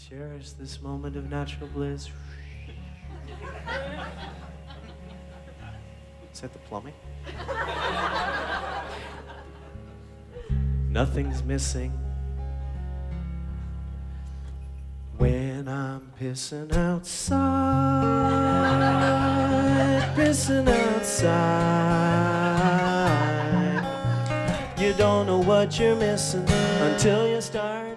Cherish this moment of natural bliss. Is that the plumbing? Nothing's missing when I'm pissing outside, pissing outside. You don't know what you're missing until you start.